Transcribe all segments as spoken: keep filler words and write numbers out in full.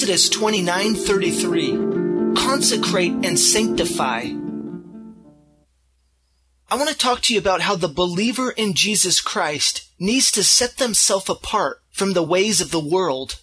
Exodus twenty-nine thirty-three. Consecrate and sanctify. I want to talk to you about how the believer in Jesus Christ needs to set themselves apart from the ways of the world.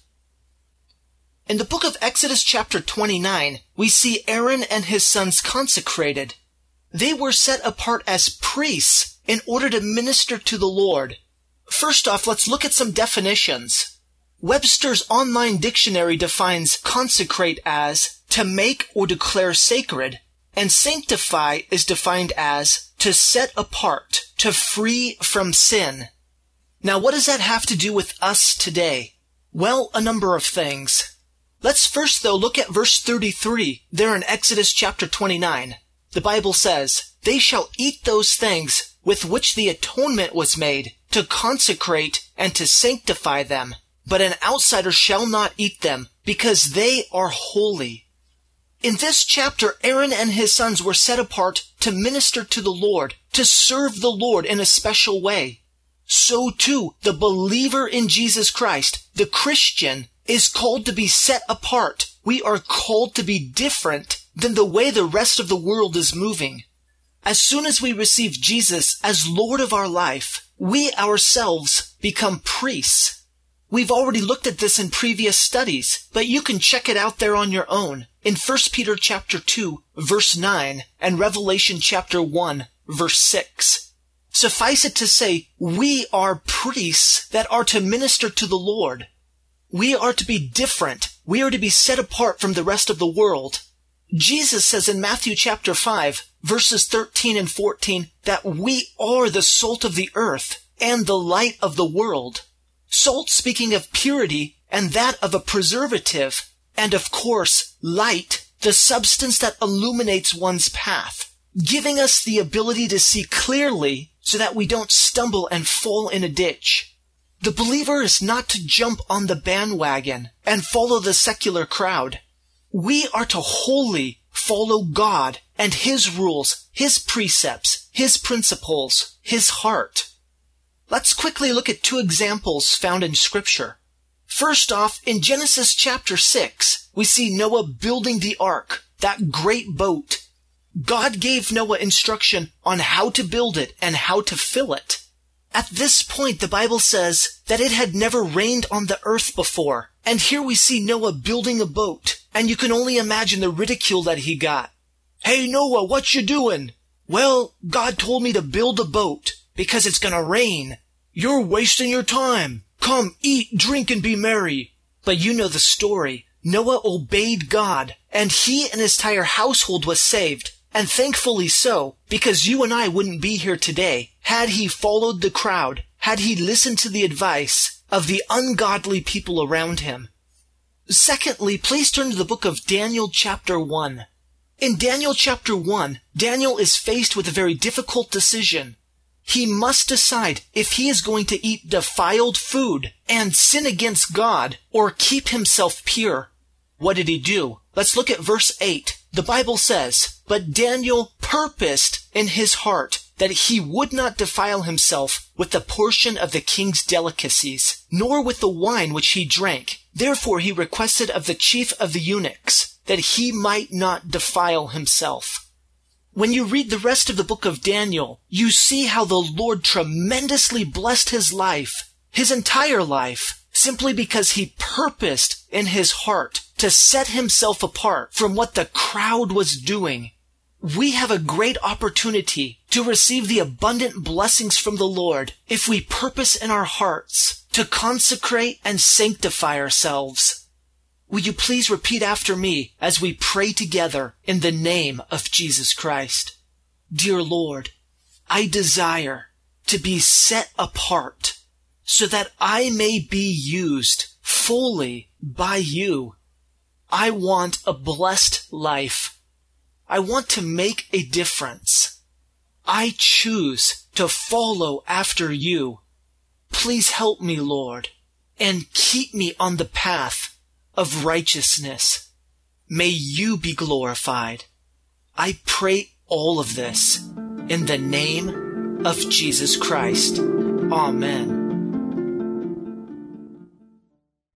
In the book of Exodus chapter twenty-nine, we see Aaron and his sons consecrated. They were set apart as priests in order to minister to the Lord. First off, let's look at some definitions. Webster's Online Dictionary defines consecrate as to make or declare sacred, and sanctify is defined as to set apart, to free from sin. Now, what does that have to do with us today? Well, a number of things. Let's first, though, look at verse thirty-three there in Exodus chapter twenty-nine. The Bible says, "They shall eat those things with which the atonement was made, to consecrate and to sanctify them. But an outsider shall not eat them, because they are holy." In this chapter, Aaron and his sons were set apart to minister to the Lord, to serve the Lord in a special way. So too, the believer in Jesus Christ, the Christian, is called to be set apart. We are called to be different than the way the rest of the world is moving. As soon as we receive Jesus as Lord of our life, we ourselves become priests. We've already looked at this in previous studies, but you can check it out there on your own in First Peter chapter two, verse nine, and Revelation chapter one, verse six. Suffice it to say, we are priests that are to minister to the Lord. We are to be different. We are to be set apart from the rest of the world. Jesus says in Matthew chapter five, verses thirteen and fourteen, that we are the salt of the earth and the light of the world. Salt speaking of purity and that of a preservative, and of course, light, the substance that illuminates one's path, giving us the ability to see clearly so that we don't stumble and fall in a ditch. The believer is not to jump on the bandwagon and follow the secular crowd. We are to wholly follow God and His rules, His precepts, His principles, His heart. Let's quickly look at two examples found in Scripture. First off, in Genesis chapter six, we see Noah building the ark, that great boat. God gave Noah instruction on how to build it and how to fill it. At this point, the Bible says that it had never rained on the earth before. And here we see Noah building a boat, and you can only imagine the ridicule that he got. "Hey Noah, what you doing?" "Well, God told me to build a boat because it's gonna rain." "You're wasting your time. Come, eat, drink, and be merry." But you know the story. Noah obeyed God, and he and his entire household was saved. And thankfully so, because you and I wouldn't be here today had he followed the crowd, had he listened to the advice of the ungodly people around him. Secondly, please turn to the book of Daniel chapter one. In Daniel chapter one, Daniel is faced with a very difficult decision. He must decide if he is going to eat defiled food and sin against God or keep himself pure. What did he do? Let's look at verse eight. The Bible says, "But Daniel purposed in his heart that he would not defile himself with the portion of the king's delicacies, nor with the wine which he drank. Therefore he requested of the chief of the eunuchs that he might not defile himself." When you read the rest of the book of Daniel, you see how the Lord tremendously blessed his life, his entire life, simply because he purposed in his heart to set himself apart from what the crowd was doing. We have a great opportunity to receive the abundant blessings from the Lord if we purpose in our hearts to consecrate and sanctify ourselves. Will you please repeat after me as we pray together in the name of Jesus Christ? Dear Lord, I desire to be set apart so that I may be used fully by you. I want a blessed life. I want to make a difference. I choose to follow after you. Please help me, Lord, and keep me on the path of righteousness. May you be glorified. I pray all of this in the name of Jesus Christ. Amen.